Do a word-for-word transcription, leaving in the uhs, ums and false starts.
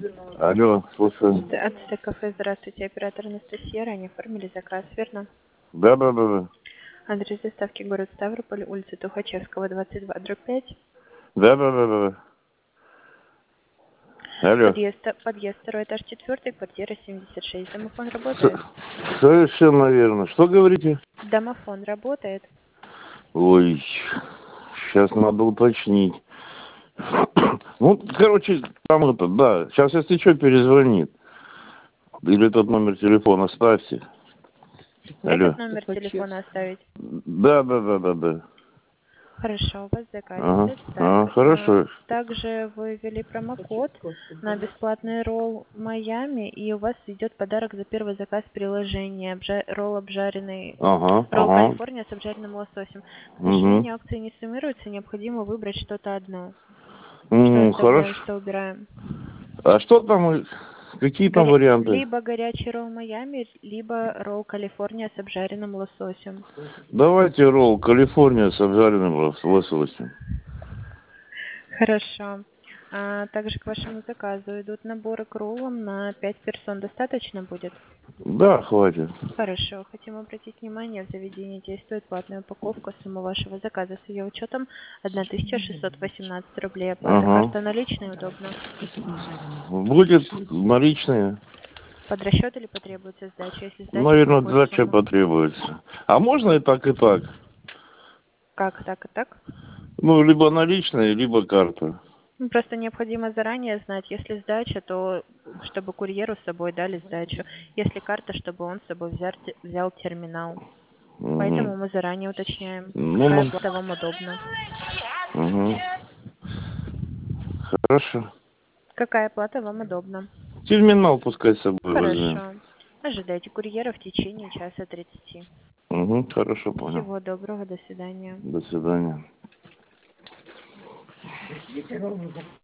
Алло, слушаю. Ацтек кафе, здравствуйте, оператор Анастасия, ранее оформили заказ, верно? Да, да, да, да. Адрес доставки город Ставрополь, улица Тухачевского, двадцать два, дробь пять. Да, да, да, да, да. Алло. Подъезд, подъезд, второй этаж, четвертый, квартира семьдесят шесть. Домофон работает? С- совершенно верно. Что говорите? Домофон работает? Ой, сейчас надо уточнить. Ну, короче, там это, да. Сейчас, если что, перезвонит. Или тот номер телефона ставьте. Этот Алло. номер телефона оставить? Да, да, да, да, да. Хорошо, у вас заказ Ага, идет. Так, ага, а, хорошо. также вы ввели промокод на бесплатный ролл в Майами, и у вас идет подарок за первый заказ приложения. Обжа... Ролл обжаренный, Ага, ролл ага. Калифорния с обжаренным лососем. К Угу. сожалению, акции не суммируются, необходимо выбрать что-то одно. Что Угу, оставляем, хорошо. что убираем. А что там, какие там Горя... варианты? Либо горячий ролл Майами, либо ролл Калифорния с обжаренным лососем. Давайте ролл Калифорния с обжаренным лос- лососем. Хорошо. А также к вашему заказу идут наборы к роллам на пять персон. Достаточно будет? Да, хватит. Хорошо. Хотим обратить внимание, в заведении действует платная упаковка. Сумма вашего заказа с ее учетом тысяча шестьсот восемнадцать рублей. Оплата Ага. карта наличная удобно. Будет наличные. Под расчет или потребуется сдача? Если сдача, то Наверное, какую сдача сумму? потребуется. А можно и так, и так? Как так и так? Ну, либо наличные, либо карта. Ну, просто необходимо заранее знать, если сдача, то чтобы курьеру с собой дали сдачу. Если карта, чтобы он с собой взял, взял терминал. Угу. Поэтому мы заранее уточняем, Ну, какая ну. оплата вам удобна. Угу. Хорошо. Какая оплата вам удобна? Терминал пускай с собой возьмем. Хорошо. Ожидайте курьера в течение часа тридцати. Угу, хорошо, понял. Всего доброго, до свидания. До свидания.